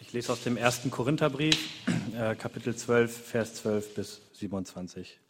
Ich lese aus dem 1. Korintherbrief, Kapitel 12, Vers 12 bis 27.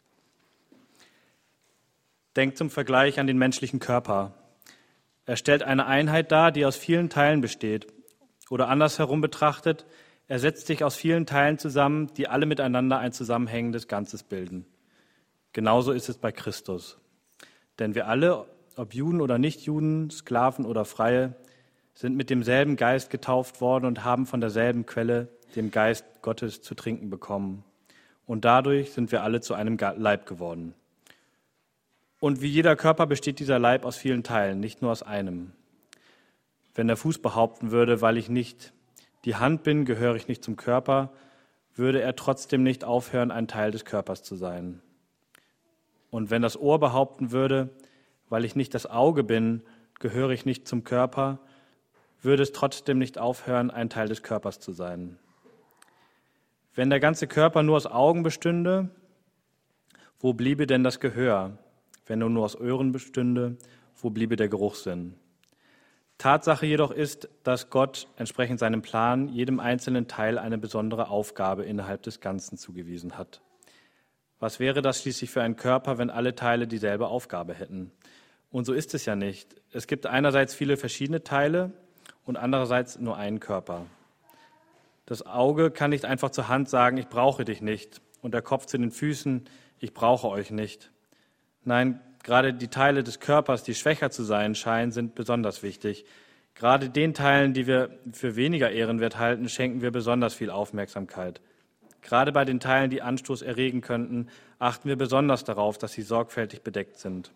Denkt zum Vergleich an den menschlichen Körper. Er stellt eine Einheit dar, die aus vielen Teilen besteht. Oder andersherum betrachtet, er setzt sich aus vielen Teilen zusammen, die alle miteinander ein zusammenhängendes Ganzes bilden. Genauso ist es bei Christus. Denn wir alle, ob Juden oder Nichtjuden, Sklaven oder Freie, sind mit demselben Geist getauft worden und haben von derselben Quelle, dem Geist Gottes, zu trinken bekommen. Und dadurch sind wir alle zu einem Leib geworden. Und wie jeder Körper besteht dieser Leib aus vielen Teilen, nicht nur aus einem. Wenn der Fuß behaupten würde, weil ich nicht die Hand bin, gehöre ich nicht zum Körper, würde er trotzdem nicht aufhören, ein Teil des Körpers zu sein. Und wenn das Ohr behaupten würde, weil ich nicht das Auge bin, gehöre ich nicht zum Körper, würde es trotzdem nicht aufhören, ein Teil des Körpers zu sein. Wenn der ganze Körper nur aus Augen bestünde, wo bliebe denn das Gehör? Wenn er nur aus Ohren bestünde, wo bliebe der Geruchssinn? Tatsache jedoch ist, dass Gott entsprechend seinem Plan jedem einzelnen Teil eine besondere Aufgabe innerhalb des Ganzen zugewiesen hat. Was wäre das schließlich für ein Körper, wenn alle Teile dieselbe Aufgabe hätten? Und so ist es ja nicht. Es gibt einerseits viele verschiedene Teile und andererseits nur einen Körper. Das Auge kann nicht einfach zur Hand sagen, ich brauche dich nicht, und der Kopf zu den Füßen, ich brauche euch nicht. Nein, gerade die Teile des Körpers, die schwächer zu sein scheinen, sind besonders wichtig. Gerade den Teilen, die wir für weniger ehrenwert halten, schenken wir besonders viel Aufmerksamkeit. Gerade bei den Teilen, die Anstoß erregen könnten, achten wir besonders darauf, dass sie sorgfältig bedeckt sind.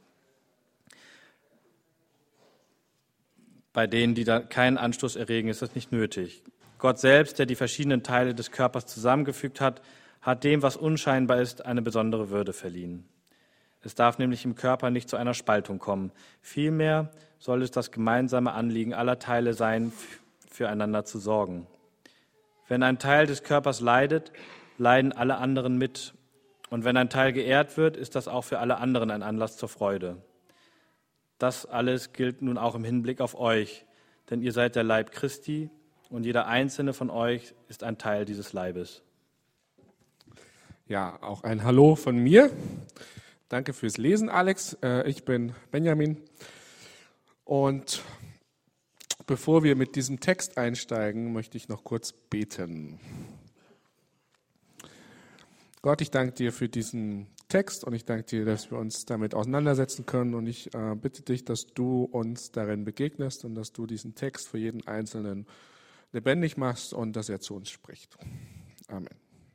Bei denen, die da keinen Anstoß erregen, ist das nicht nötig. Gott selbst, der die verschiedenen Teile des Körpers zusammengefügt hat, hat dem, was unscheinbar ist, eine besondere Würde verliehen. Es darf nämlich im Körper nicht zu einer Spaltung kommen. Vielmehr soll es das gemeinsame Anliegen aller Teile sein, füreinander zu sorgen. Wenn ein Teil des Körpers leidet, leiden alle anderen mit. Und wenn ein Teil geehrt wird, ist das auch für alle anderen ein Anlass zur Freude. Das alles gilt nun auch im Hinblick auf euch, denn ihr seid der Leib Christi und jeder einzelne von euch ist ein Teil dieses Leibes. Ja, auch ein Hallo von mir. Danke fürs Lesen, Alex. Ich bin Benjamin. Und bevor wir mit diesem Text einsteigen, möchte ich noch kurz beten. Gott, ich danke dir für diesen Text und ich danke dir, dass wir uns damit auseinandersetzen können. Und ich bitte dich, dass du uns darin begegnest und dass du diesen Text für jeden Einzelnen lebendig machst und dass er zu uns spricht. Amen.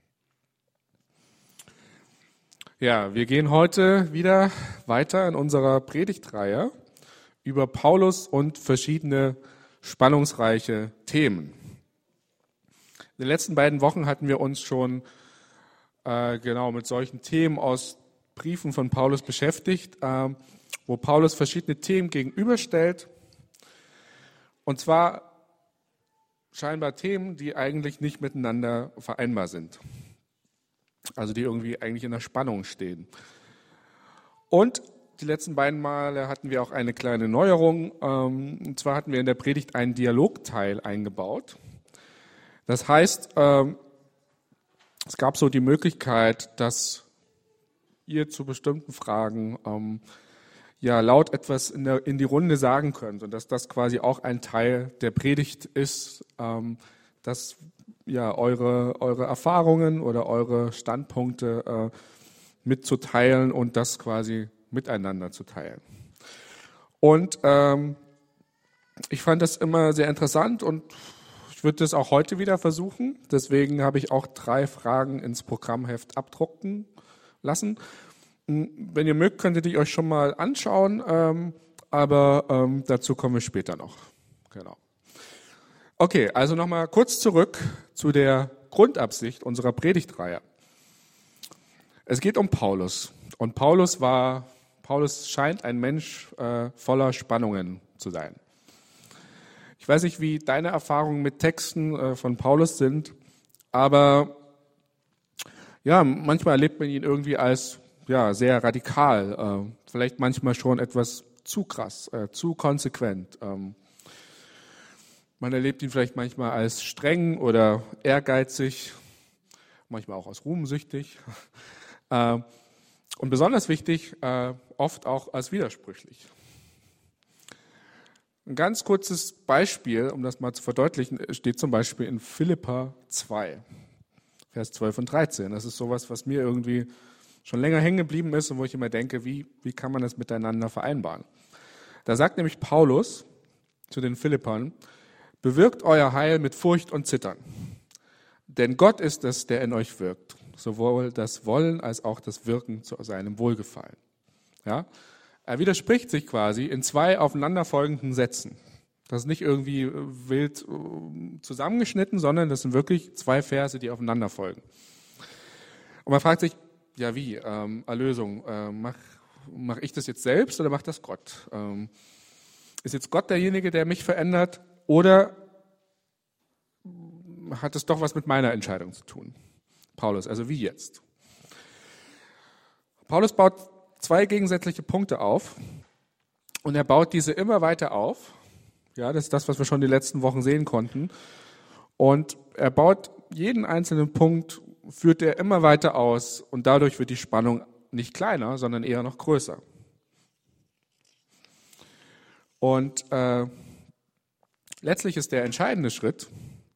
Ja, wir gehen heute wieder weiter in unserer Predigtreihe über Paulus und verschiedene spannungsreiche Themen. In den letzten beiden Wochen hatten wir uns schon mit solchen Themen aus Briefen von Paulus beschäftigt, wo Paulus verschiedene Themen gegenüberstellt. Und zwar scheinbar Themen, die eigentlich nicht miteinander vereinbar sind. Also die irgendwie eigentlich in der Spannung stehen. Und die letzten beiden Male hatten wir auch eine kleine Neuerung. Und zwar hatten wir in der Predigt einen Dialogteil eingebaut. Das heißt, es gab so die Möglichkeit, dass ihr zu bestimmten Fragen laut etwas in die Runde sagen könnt und dass das quasi auch ein Teil der Predigt ist, dass eure Erfahrungen oder eure Standpunkte mitzuteilen und das quasi miteinander zu teilen. Und ich fand das immer sehr interessant und ich würde das auch heute wieder versuchen. Deswegen habe ich auch 3 Fragen ins Programmheft abdrucken lassen. Wenn ihr mögt, könntet ihr euch schon mal anschauen, aber dazu kommen wir später noch. Genau. Okay, also nochmal kurz zurück zu der Grundabsicht unserer Predigtreihe. Es geht um Paulus. Und Paulus scheint ein Mensch voller Spannungen zu sein. Ich weiß nicht, wie deine Erfahrungen mit Texten von Paulus sind, aber ja, manchmal erlebt man ihn irgendwie als sehr radikal, vielleicht manchmal schon etwas zu krass, zu konsequent. Man erlebt ihn vielleicht manchmal als streng oder ehrgeizig, manchmal auch als ruhmsüchtig. Und besonders wichtig, oft auch als widersprüchlich. Ein ganz kurzes Beispiel, um das mal zu verdeutlichen, steht zum Beispiel in Philipper 2, Vers 12 und 13. Das ist sowas, was mir irgendwie schon länger hängen geblieben ist und wo ich immer denke, wie kann man das miteinander vereinbaren? Da sagt nämlich Paulus zu den Philippern: Bewirkt euer Heil mit Furcht und Zittern. Denn Gott ist es, der in euch wirkt, sowohl das Wollen als auch das Wirken zu seinem Wohlgefallen. Ja? Er widerspricht sich quasi in zwei aufeinanderfolgenden Sätzen. Das ist nicht irgendwie wild zusammengeschnitten, sondern das sind wirklich zwei Verse, die aufeinander folgen. Und man fragt sich, ja wie, Erlösung, mach ich das jetzt selbst oder macht das Gott? Ist jetzt Gott derjenige, der mich verändert, oder hat es doch was mit meiner Entscheidung zu tun? Paulus, also wie jetzt? Paulus baut zwei gegensätzliche Punkte auf und er baut diese immer weiter auf. Ja, das ist das, was wir schon die letzten Wochen sehen konnten. Und er baut jeden einzelnen Punkt, führt er immer weiter aus und dadurch wird die Spannung nicht kleiner, sondern eher noch größer. Und letztlich ist der entscheidende Schritt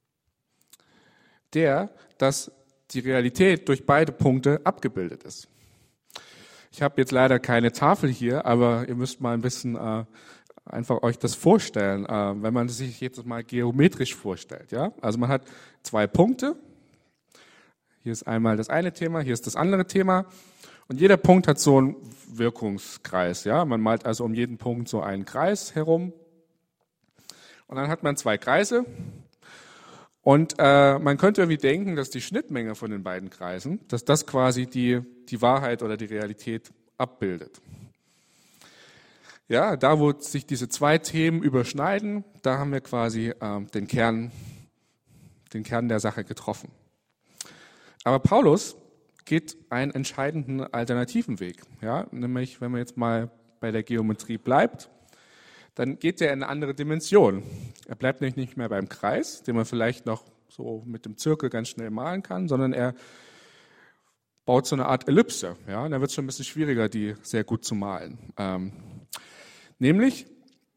dass die Realität durch beide Punkte abgebildet ist. Ich habe jetzt leider keine Tafel hier, aber ihr müsst mal ein bisschen einfach euch das vorstellen, wenn man sich jetzt mal geometrisch vorstellt. Ja? Also man hat zwei Punkte. Hier ist einmal das eine Thema, hier ist das andere Thema. Und jeder Punkt hat so einen Wirkungskreis. Ja? Man malt also um jeden Punkt so einen Kreis herum. Und dann hat man zwei Kreise. Und man könnte irgendwie denken, dass die Schnittmenge von den beiden Kreisen, dass das quasi die Wahrheit oder die Realität abbildet. Ja, da wo sich diese zwei Themen überschneiden, da haben wir quasi den Kern der Sache getroffen. Aber Paulus geht einen entscheidenden alternativen Weg. Ja, nämlich, wenn man jetzt mal bei der Geometrie bleibt, dann geht er in eine andere Dimension. Er bleibt nämlich nicht mehr beim Kreis, den man vielleicht noch so mit dem Zirkel ganz schnell malen kann, sondern er baut so eine Art Ellipse. Ja, und da wird es schon ein bisschen schwieriger, die sehr gut zu malen. Nämlich,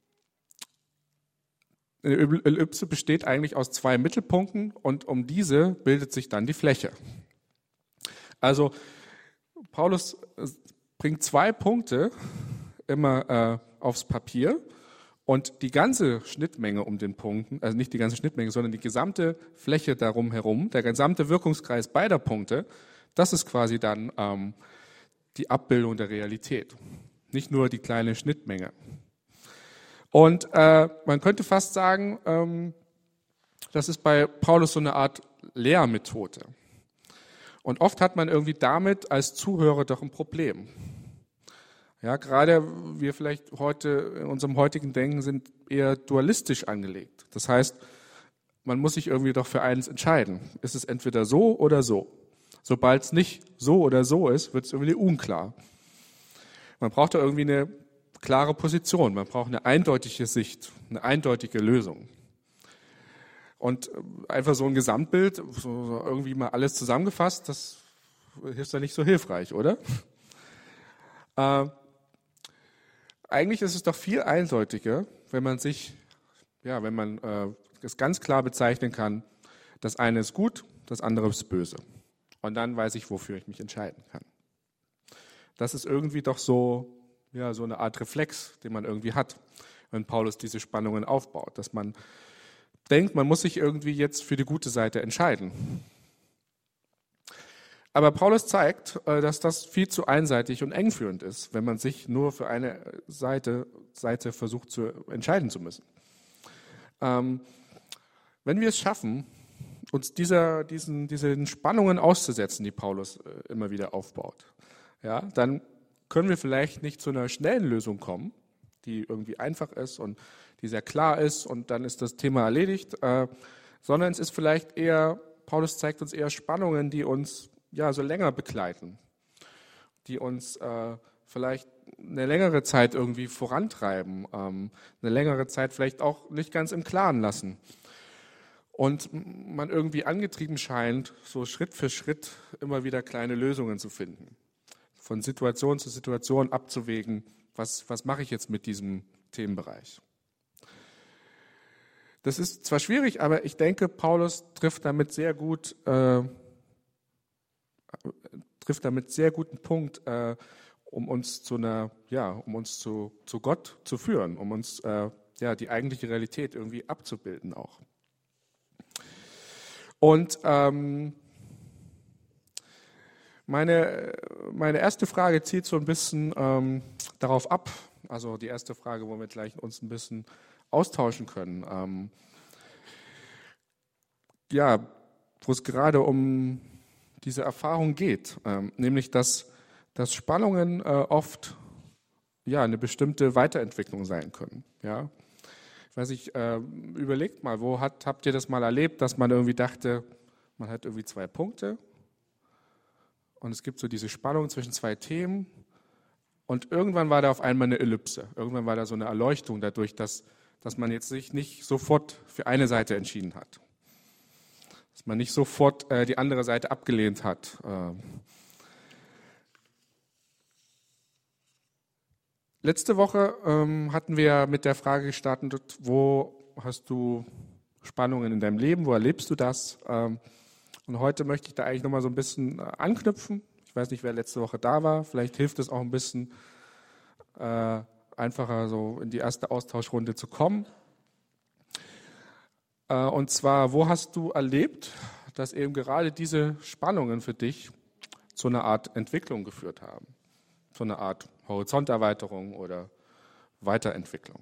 eine Ellipse besteht eigentlich aus zwei Mittelpunkten und um diese bildet sich dann die Fläche. Also Paulus bringt zwei Punkte immer aufs Papier und die ganze Schnittmenge um den Punkten, also nicht die ganze Schnittmenge, sondern die gesamte Fläche darum herum, der gesamte Wirkungskreis beider Punkte, das ist quasi dann die Abbildung der Realität, nicht nur die kleine Schnittmenge. Und man könnte fast sagen, das ist bei Paulus so eine Art Lehrmethode. Und oft hat man irgendwie damit als Zuhörer doch ein Problem. Ja, gerade wir vielleicht heute in unserem heutigen Denken sind eher dualistisch angelegt. Das heißt, man muss sich irgendwie doch für eins entscheiden. Ist es entweder so oder so? Sobald es nicht so oder so ist, wird es irgendwie unklar. Man braucht da irgendwie eine klare Position. Man braucht eine eindeutige Sicht, eine eindeutige Lösung. Und einfach so ein Gesamtbild, so irgendwie mal alles zusammengefasst, das ist ja nicht so hilfreich, oder? Eigentlich ist es doch viel eindeutiger, wenn man es ganz klar bezeichnen kann, das eine ist gut, das andere ist böse. Und dann weiß ich, wofür ich mich entscheiden kann. Das ist irgendwie doch so eine Art Reflex, den man irgendwie hat, wenn Paulus diese Spannungen aufbaut, dass man denkt, man muss sich irgendwie jetzt für die gute Seite entscheiden. Aber Paulus zeigt, dass das viel zu einseitig und engführend ist, wenn man sich nur für eine Seite versucht zu entscheiden zu müssen. Wenn wir es schaffen, uns diesen Spannungen auszusetzen, die Paulus immer wieder aufbaut, ja, dann können wir vielleicht nicht zu einer schnellen Lösung kommen, die irgendwie einfach ist und die sehr klar ist und dann ist das Thema erledigt, sondern es ist vielleicht eher, Paulus zeigt uns eher Spannungen, die uns so länger begleiten, die uns vielleicht eine längere Zeit irgendwie vorantreiben, eine längere Zeit vielleicht auch nicht ganz im Klaren lassen. Und man irgendwie angetrieben scheint, so Schritt für Schritt immer wieder kleine Lösungen zu finden. Von Situation zu Situation abzuwägen, was mache ich jetzt mit diesem Themenbereich. Das ist zwar schwierig, aber ich denke, Paulus trifft damit sehr guten Punkt, um uns zu Gott zu führen, um uns die eigentliche Realität irgendwie abzubilden auch. Und meine erste Frage zielt so ein bisschen darauf ab, also die erste Frage, wo wir gleich uns ein bisschen austauschen können. Wo es gerade um diese Erfahrung geht, nämlich dass Spannungen oft eine bestimmte Weiterentwicklung sein können. Ja? Ich weiß nicht, überlegt mal, habt ihr das mal erlebt, dass man irgendwie dachte, man hat irgendwie 2 Punkte und es gibt so diese Spannung zwischen 2 Themen und irgendwann war da auf einmal eine Ellipse. Irgendwann war da so eine Erleuchtung dadurch, dass man jetzt sich nicht sofort für eine Seite entschieden hat. Dass man nicht sofort die andere Seite abgelehnt hat. Letzte Woche hatten wir mit der Frage gestartet, wo hast du Spannungen in deinem Leben, wo erlebst du das? Und heute möchte ich da eigentlich nochmal so ein bisschen anknüpfen. Ich weiß nicht, wer letzte Woche da war. Vielleicht hilft es auch ein bisschen einfacher so in die erste Austauschrunde zu kommen. Und zwar, wo hast du erlebt, dass eben gerade diese Spannungen für dich zu einer Art Entwicklung geführt haben? So eine Art Horizonterweiterung oder Weiterentwicklung.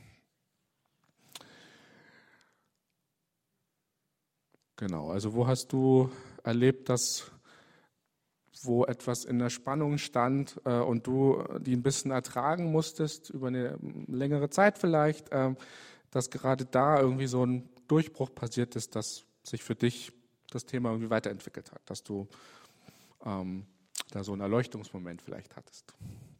Genau, also wo hast du erlebt, wo etwas in der Spannung stand und du die ein bisschen ertragen musstest, über eine längere Zeit vielleicht, dass gerade da irgendwie so ein Durchbruch passiert ist, dass sich für dich das Thema irgendwie weiterentwickelt hat, dass du da so einen Erleuchtungsmoment vielleicht hattest.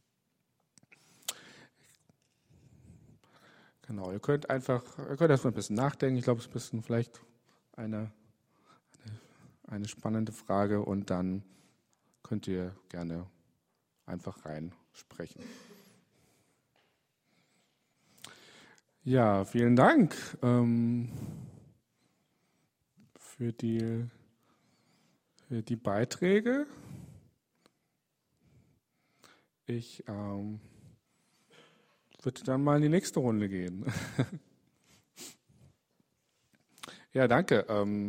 Genau, ihr könnt erstmal ein bisschen nachdenken. Ich glaube, es ist ein bisschen vielleicht eine spannende Frage und dann könnt ihr gerne einfach reinsprechen. Ja, vielen Dank für die Beiträge. Ich würde dann mal in die nächste Runde gehen. Ja, danke.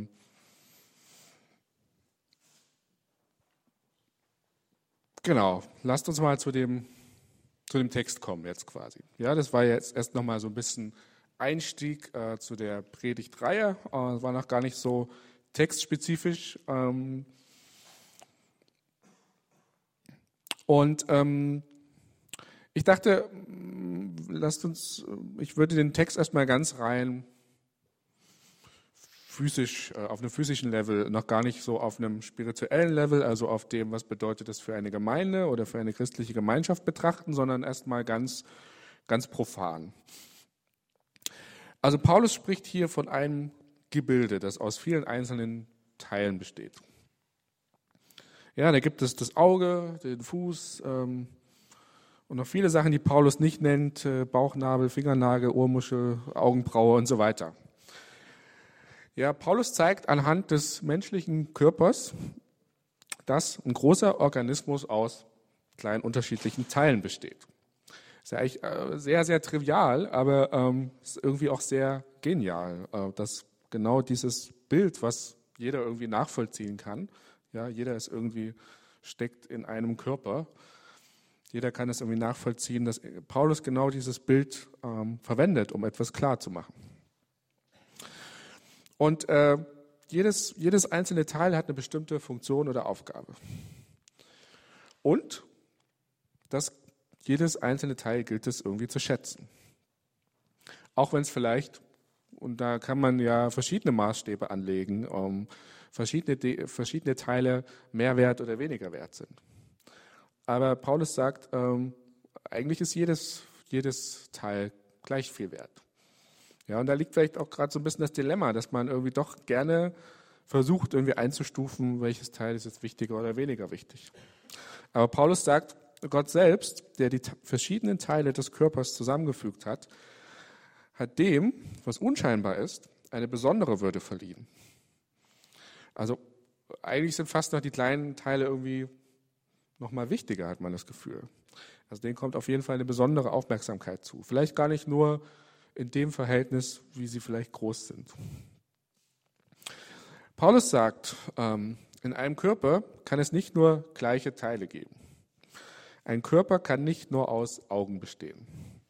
Genau, lasst uns mal zu dem Text kommen jetzt quasi. Ja, das war jetzt erst nochmal so ein bisschen Einstieg zu der Predigtreihe. War noch gar nicht so textspezifisch. Und ich dachte, ich würde den Text erstmal ganz rein physisch, auf einem physischen Level, noch gar nicht so auf einem spirituellen Level, also auf dem, was bedeutet das für eine Gemeinde oder für eine christliche Gemeinschaft betrachten, sondern erstmal ganz, ganz profan. Also Paulus spricht hier von einem Gebilde, das aus vielen einzelnen Teilen besteht. Ja, da gibt es das Auge, den Fuß und noch viele Sachen, die Paulus nicht nennt, Bauchnabel, Fingernagel, Ohrmuschel, Augenbraue und so weiter. Ja, Paulus zeigt anhand des menschlichen Körpers, dass ein großer Organismus aus kleinen unterschiedlichen Teilen besteht. Ist ja eigentlich sehr, sehr trivial, aber ist irgendwie auch sehr genial, dass genau dieses Bild, was jeder irgendwie nachvollziehen kann, ja, jeder steckt in einem Körper, jeder kann es irgendwie nachvollziehen, dass Paulus genau dieses Bild verwendet, um etwas klar zu machen. Und jedes einzelne Teil hat eine bestimmte Funktion oder Aufgabe. Und jedes einzelne Teil gilt es irgendwie zu schätzen. Auch wenn es vielleicht, und da kann man ja verschiedene Maßstäbe anlegen, verschiedene Teile mehr wert oder weniger wert sind. Aber Paulus sagt, eigentlich ist jedes Teil gleich viel wert. Ja, und da liegt vielleicht auch gerade so ein bisschen das Dilemma, dass man irgendwie doch gerne versucht, irgendwie einzustufen, welches Teil ist jetzt wichtiger oder weniger wichtig. Aber Paulus sagt, Gott selbst, der die verschiedenen Teile des Körpers zusammengefügt hat, hat dem, was unscheinbar ist, eine besondere Würde verliehen. Also eigentlich sind fast noch die kleinen Teile irgendwie noch mal wichtiger, hat man das Gefühl. Also denen kommt auf jeden Fall eine besondere Aufmerksamkeit zu. Vielleicht gar nicht nur in dem Verhältnis, wie sie vielleicht groß sind. Paulus sagt, in einem Körper kann es nicht nur gleiche Teile geben. Ein Körper kann nicht nur aus Augen bestehen.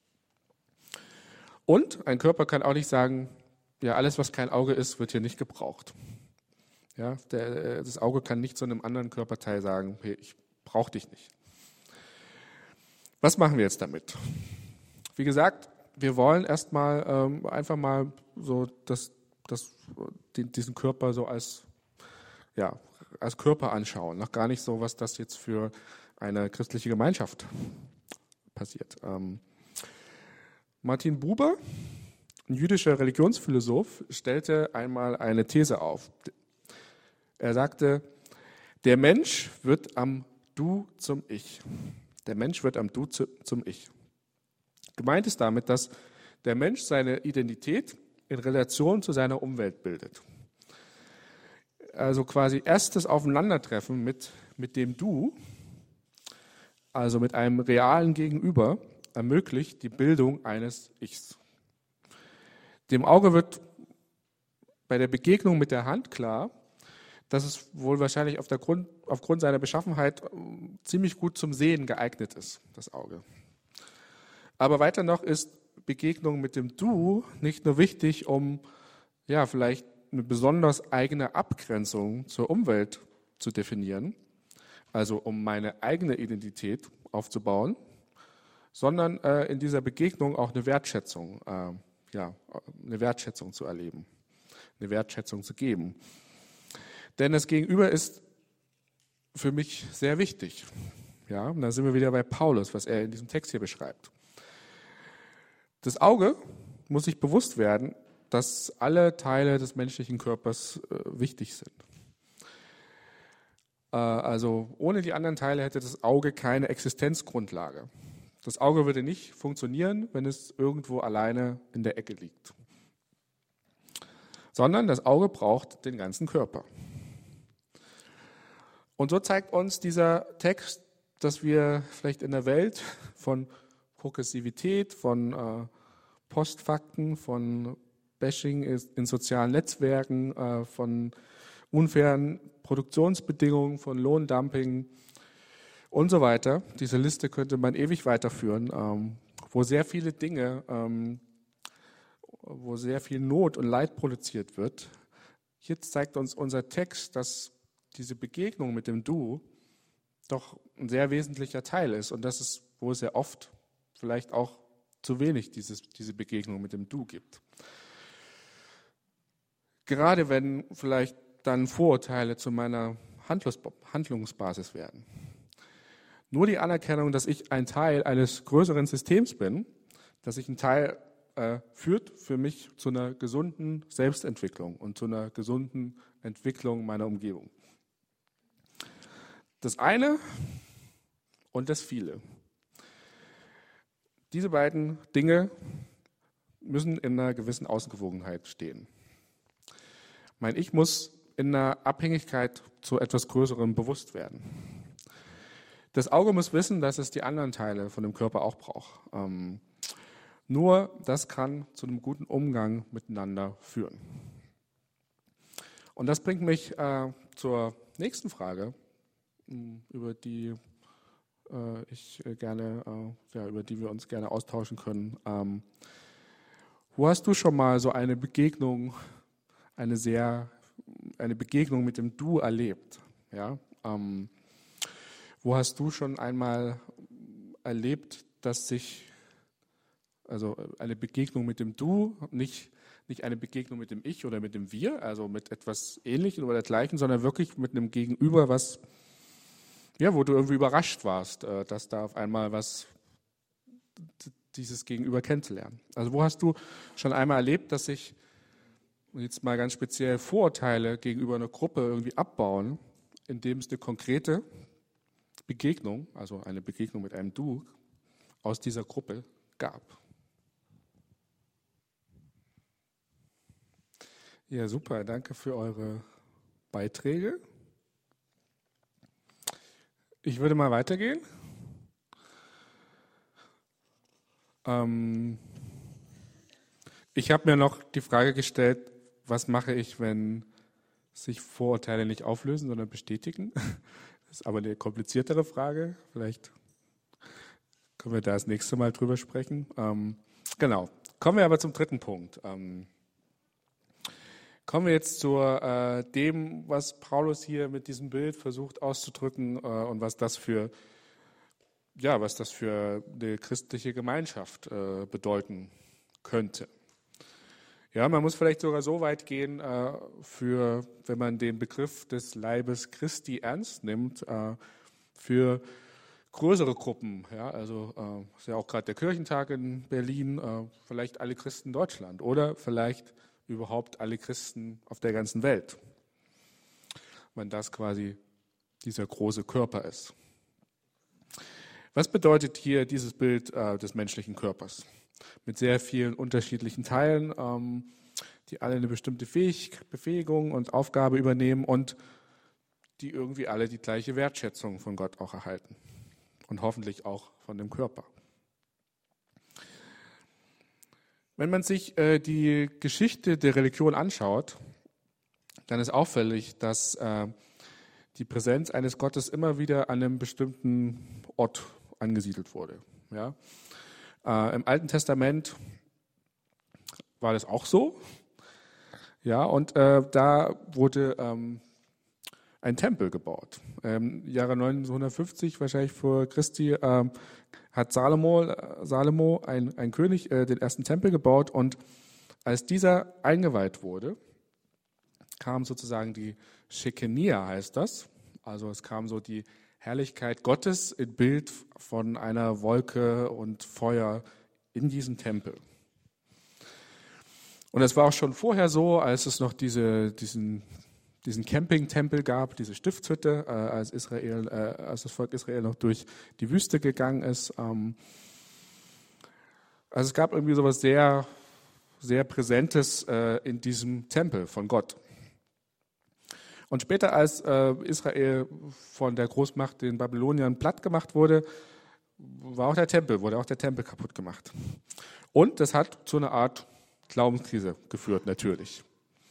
Und ein Körper kann auch nicht sagen, ja, alles, was kein Auge ist, wird hier nicht gebraucht. Ja, das Auge kann nicht zu einem anderen Körperteil sagen, hey, ich brauche dich nicht. Was machen wir jetzt damit? Wie gesagt, wir wollen erstmal einfach mal so diesen Körper so als Körper anschauen. Noch gar nicht so, was das jetzt für eine christliche Gemeinschaft passiert. Martin Buber, ein jüdischer Religionsphilosoph, stellte einmal eine These auf. Er sagte, der Mensch wird am Du zum Ich. Der Mensch wird am Du zum Ich. Gemeint ist damit, dass der Mensch seine Identität in Relation zu seiner Umwelt bildet. Also quasi erstes Aufeinandertreffen mit dem Du, also mit einem realen Gegenüber, ermöglicht die Bildung eines Ichs. Dem Auge wird bei der Begegnung mit der Hand klar, dass es wohl wahrscheinlich aufgrund seiner Beschaffenheit ziemlich gut zum Sehen geeignet ist, das Auge. Aber weiter noch ist Begegnung mit dem Du nicht nur wichtig, um vielleicht eine besonders eigene Abgrenzung zur Umwelt zu definieren, also um meine eigene Identität aufzubauen, sondern in dieser Begegnung auch eine Wertschätzung zu erleben, eine Wertschätzung zu geben. Denn das Gegenüber ist für mich sehr wichtig. Ja, und da sind wir wieder bei Paulus, was er in diesem Text hier beschreibt. Das Auge muss sich bewusst werden, dass alle Teile des menschlichen Körpers wichtig sind. Also ohne die anderen Teile hätte das Auge keine Existenzgrundlage. Das Auge würde nicht funktionieren, wenn es irgendwo alleine in der Ecke liegt. Sondern das Auge braucht den ganzen Körper. Und so zeigt uns dieser Text, dass wir vielleicht in der Welt von Progressivität, von Postfakten, von Bashing in sozialen Netzwerken, von unfairen Produktionsbedingungen, von Lohndumping und so weiter. Diese Liste könnte man ewig weiterführen, wo sehr viele Dinge, wo sehr viel Not und Leid produziert wird. Jetzt zeigt uns unser Text, dass diese Begegnung mit dem Du doch ein sehr wesentlicher Teil ist und dass es wohl sehr oft vielleicht auch zu wenig diese Begegnung mit dem Du gibt. Gerade wenn vielleicht dann Vorurteile zu meiner Handlungsbasis werden. Nur die Anerkennung, dass ich ein Teil eines größeren Systems bin, dass ich ein Teil führt für mich zu einer gesunden Selbstentwicklung und zu einer gesunden Entwicklung meiner Umgebung. Das eine und das viele. Diese beiden Dinge müssen in einer gewissen Ausgewogenheit stehen. Mein Ich muss in einer Abhängigkeit zu etwas Größerem bewusst werden. Das Auge muss wissen, dass es die anderen Teile von dem Körper auch braucht. Nur das kann zu einem guten Umgang miteinander führen. Und das bringt mich zur nächsten Frage, über die über die wir uns gerne austauschen können. Wo hast du schon mal so eine Begegnung, eine Begegnung mit dem Du erlebt? Ja? Wo hast du schon einmal erlebt, dass also eine Begegnung mit dem Du, nicht eine Begegnung mit dem Ich oder mit dem Wir, also mit etwas Ähnlichem oder dergleichen, sondern wirklich mit einem Gegenüber, wo du irgendwie überrascht warst, dass da auf einmal was dieses Gegenüber kennenzulernen. Also wo hast du schon einmal erlebt, dass sich jetzt mal ganz speziell Vorurteile gegenüber einer Gruppe irgendwie abbauen, indem es eine konkrete Begegnung, also eine Begegnung mit einem Du, aus dieser Gruppe gab? Ja, super, danke für eure Beiträge. Ich würde mal weitergehen. Ich habe mir noch die Frage gestellt, was mache ich, wenn sich Vorurteile nicht auflösen, sondern bestätigen? Das ist aber eine kompliziertere Frage. Vielleicht können wir da das nächste Mal drüber sprechen. Genau. Kommen wir aber zum dritten Punkt. Kommen wir jetzt zu dem, was Paulus hier mit diesem Bild versucht auszudrücken und was das für eine christliche Gemeinschaft bedeuten könnte. Ja, man muss vielleicht sogar so weit gehen, wenn man den Begriff des Leibes Christi ernst nimmt, für größere Gruppen. Ja, also ist ja auch gerade der Kirchentag in Berlin, vielleicht alle Christen in Deutschland oder vielleicht überhaupt alle Christen auf der ganzen Welt, wenn das quasi dieser große Körper ist. Was bedeutet hier dieses Bild des menschlichen Körpers? Mit sehr vielen unterschiedlichen Teilen, die alle eine bestimmte Befähigung und Aufgabe übernehmen und die irgendwie alle die gleiche Wertschätzung von Gott auch erhalten und hoffentlich auch von dem Körper. Wenn man sich die Geschichte der Religion anschaut, dann ist auffällig, dass die Präsenz eines Gottes immer wieder an einem bestimmten Ort angesiedelt wurde. Ja? Im Alten Testament war das auch so. Ja, und da wurde ein Tempel gebaut. Im Jahre 950, wahrscheinlich vor Christi, hat Salomo, ein König, den ersten Tempel gebaut. Und als dieser eingeweiht wurde, kam sozusagen die Schekenia, heißt das. Also es kam so die Herrlichkeit Gottes im Bild von einer Wolke und Feuer in diesen Tempel. Und es war auch schon vorher so, als es noch diesen Campingtempel gab, diese Stiftshütte, als das Volk Israel noch durch die Wüste gegangen ist. Also es gab irgendwie so etwas sehr, sehr Präsentes in diesem Tempel von Gott. Und später, als Israel von der Großmacht den Babyloniern platt gemacht wurde, wurde auch der Tempel kaputt gemacht. Und das hat zu einer Art Glaubenskrise geführt, natürlich,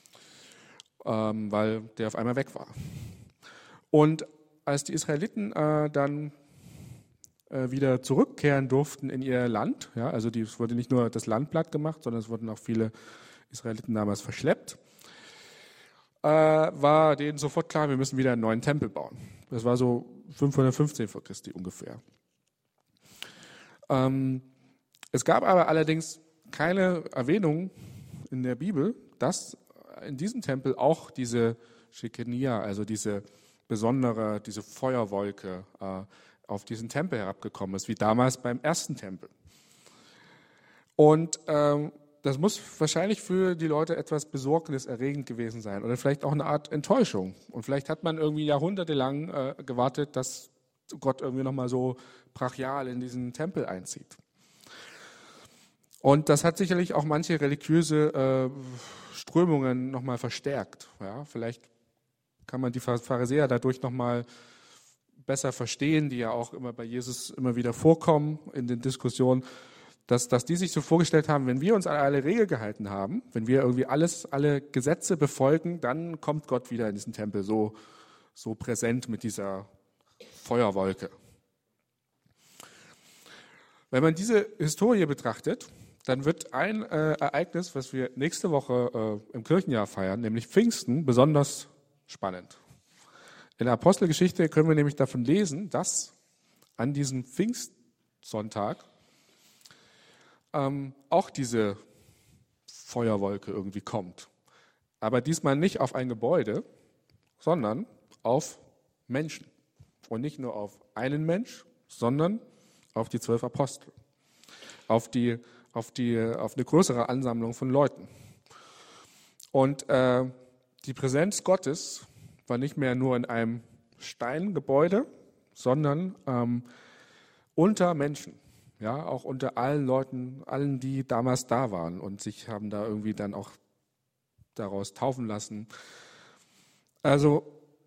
weil der auf einmal weg war. Und als die Israeliten dann wieder zurückkehren durften in ihr Land, ja, also es wurde nicht nur das Land platt gemacht, sondern es wurden auch viele Israeliten damals verschleppt, war denen sofort klar, wir müssen wieder einen neuen Tempel bauen. Das war so 515 vor Christi ungefähr. Es gab aber allerdings keine Erwähnung in der Bibel, dass in diesem Tempel auch diese Schekenia, also diese Feuerwolke auf diesen Tempel herabgekommen ist, wie damals beim ersten Tempel. Und das muss wahrscheinlich für die Leute etwas besorgniserregend gewesen sein oder vielleicht auch eine Art Enttäuschung. Und vielleicht hat man irgendwie jahrhundertelang gewartet, dass Gott irgendwie nochmal so brachial in diesen Tempel einzieht. Und das hat sicherlich auch manche religiöse Strömungen nochmal verstärkt. Ja, vielleicht kann man die Pharisäer dadurch nochmal besser verstehen, die ja auch immer bei Jesus immer wieder vorkommen in den Diskussionen, dass die sich so vorgestellt haben, wenn wir uns an alle Regeln gehalten haben, wenn wir irgendwie alle Gesetze befolgen, dann kommt Gott wieder in diesen Tempel so präsent mit dieser Feuerwolke. Wenn man diese Historie betrachtet, dann wird ein Ereignis, was wir nächste Woche im Kirchenjahr feiern, nämlich Pfingsten, besonders spannend. In der Apostelgeschichte können wir nämlich davon lesen, dass an diesem Pfingstsonntag auch diese Feuerwolke irgendwie kommt. Aber diesmal nicht auf ein Gebäude, sondern auf Menschen. Und nicht nur auf einen Mensch, sondern auf die 12 Apostel. auf eine größere Ansammlung von Leuten. Und die Präsenz Gottes war nicht mehr nur in einem Steingebäude, sondern unter Menschen, ja, auch unter allen Leuten, allen, die damals da waren und sich haben da irgendwie dann auch daraus taufen lassen. Also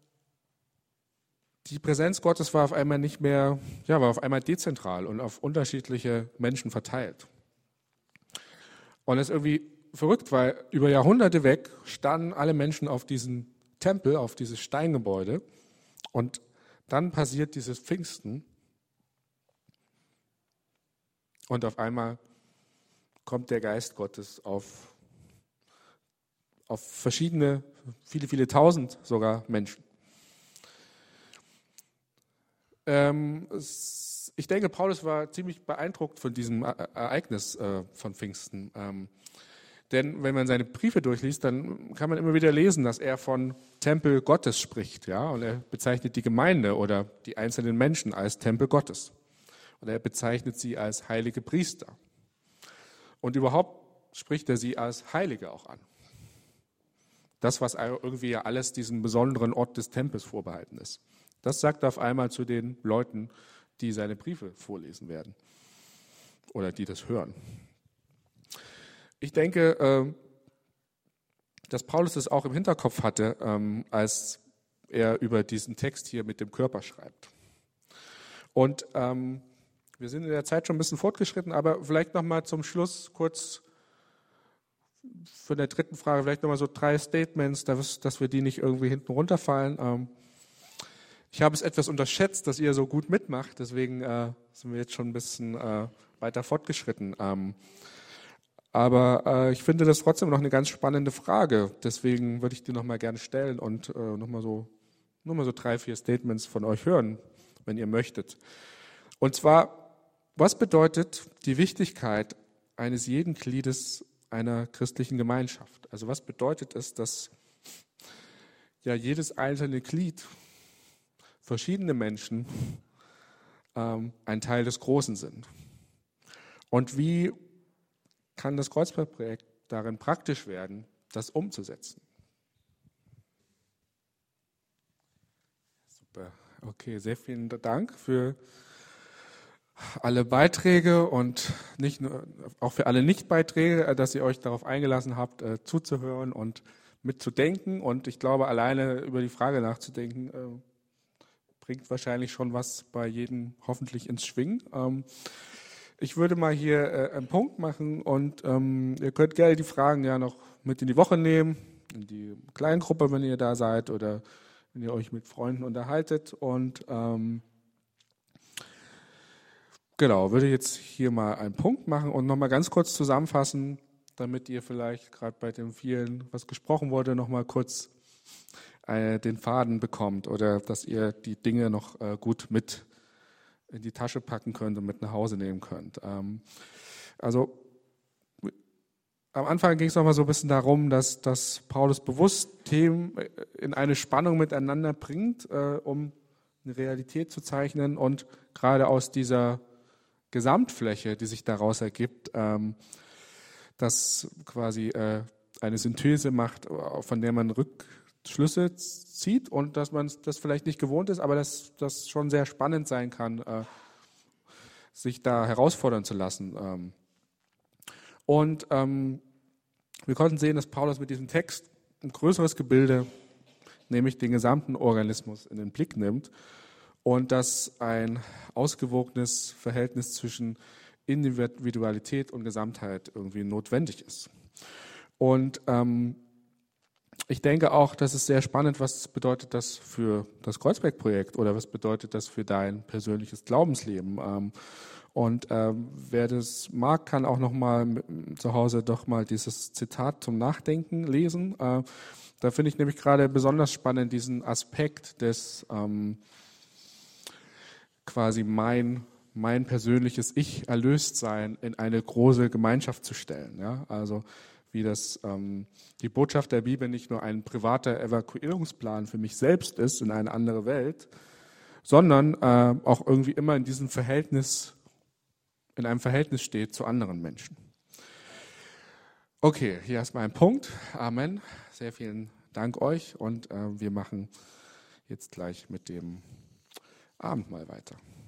die Präsenz Gottes war auf einmal nicht mehr, ja, war auf einmal dezentral und auf unterschiedliche Menschen verteilt. Und das ist irgendwie verrückt, weil über Jahrhunderte weg standen alle Menschen auf diesen Tempel, auf dieses Steingebäude. Und dann passiert dieses Pfingsten. Und auf einmal kommt der Geist Gottes auf verschiedene, viele, viele tausend sogar Menschen. Ich denke, Paulus war ziemlich beeindruckt von diesem Ereignis von Pfingsten. Denn wenn man seine Briefe durchliest, dann kann man immer wieder lesen, dass er von Tempel Gottes spricht. Ja? Und er bezeichnet die Gemeinde oder die einzelnen Menschen als Tempel Gottes. Und er bezeichnet sie als heilige Priester. Und überhaupt spricht er sie als Heilige auch an. Das, was irgendwie ja alles diesem besonderen Ort des Tempels vorbehalten ist. Das sagt er auf einmal zu den Leuten, die seine Briefe vorlesen werden oder die das hören. Ich denke, dass Paulus das auch im Hinterkopf hatte, als er über diesen Text hier mit dem Körper schreibt. Und wir sind in der Zeit schon ein bisschen fortgeschritten, aber vielleicht nochmal zum Schluss kurz für der dritten Frage, vielleicht nochmal so 3 Statements, dass wir die nicht irgendwie hinten runterfallen. Ich habe es etwas unterschätzt, dass ihr so gut mitmacht, deswegen sind wir jetzt schon ein bisschen weiter fortgeschritten. Aber ich finde das trotzdem noch eine ganz spannende Frage, deswegen würde ich die nochmal gerne stellen und nochmal so 3, 4 Statements von euch hören, wenn ihr möchtet. Und zwar, was bedeutet die Wichtigkeit eines jeden Gliedes einer christlichen Gemeinschaft? Also was bedeutet es, dass ja jedes einzelne Glied, verschiedene Menschen ein Teil des Großen sind? Und wie kann das Kreuzberg-Projekt darin praktisch werden, das umzusetzen? Super, okay, sehr vielen Dank für alle Beiträge und nicht nur, auch für alle Nichtbeiträge, dass ihr euch darauf eingelassen habt, zuzuhören und mitzudenken. Und ich glaube, alleine über die Frage nachzudenken, bringt wahrscheinlich schon was bei jedem hoffentlich ins Schwingen. Ich würde mal hier einen Punkt machen und ihr könnt gerne die Fragen ja noch mit in die Woche nehmen, in die Kleingruppe, wenn ihr da seid oder wenn ihr euch mit Freunden unterhaltet. Und genau, würde jetzt hier mal einen Punkt machen und nochmal ganz kurz zusammenfassen, damit ihr vielleicht gerade bei dem vielen, was gesprochen wurde, nochmal kurz den Faden bekommt oder dass ihr die Dinge noch gut mit in die Tasche packen könnt und mit nach Hause nehmen könnt. Also am Anfang ging es nochmal so ein bisschen darum, dass Paulus bewusst Themen in eine Spannung miteinander bringt, um eine Realität zu zeichnen und gerade aus dieser Gesamtfläche, die sich daraus ergibt, das quasi eine Synthese macht, von der man Rückschlüsse zieht und dass man das vielleicht nicht gewohnt ist, aber dass das schon sehr spannend sein kann, sich da herausfordern zu lassen. Und wir konnten sehen, dass Paulus mit diesem Text ein größeres Gebilde, nämlich den gesamten Organismus, in den Blick nimmt und dass ein ausgewogenes Verhältnis zwischen Individualität und Gesamtheit irgendwie notwendig ist. Und ich denke auch, das ist sehr spannend, was bedeutet das für das Kreuzberg-Projekt oder was bedeutet das für dein persönliches Glaubensleben. Und wer das mag, kann auch noch mal zu Hause doch mal dieses Zitat zum Nachdenken lesen. Da finde ich nämlich gerade besonders spannend diesen Aspekt des quasi mein persönliches Ich erlöst sein in eine große Gemeinschaft zu stellen. Ja? Also wie das die Botschaft der Bibel nicht nur ein privater Evakuierungsplan für mich selbst ist in eine andere Welt, sondern auch irgendwie immer in diesem Verhältnis in einem Verhältnis steht zu anderen Menschen. Okay, hier erstmal ein Punkt. Amen. Sehr vielen Dank euch und wir machen jetzt gleich mit dem Abendmahl weiter.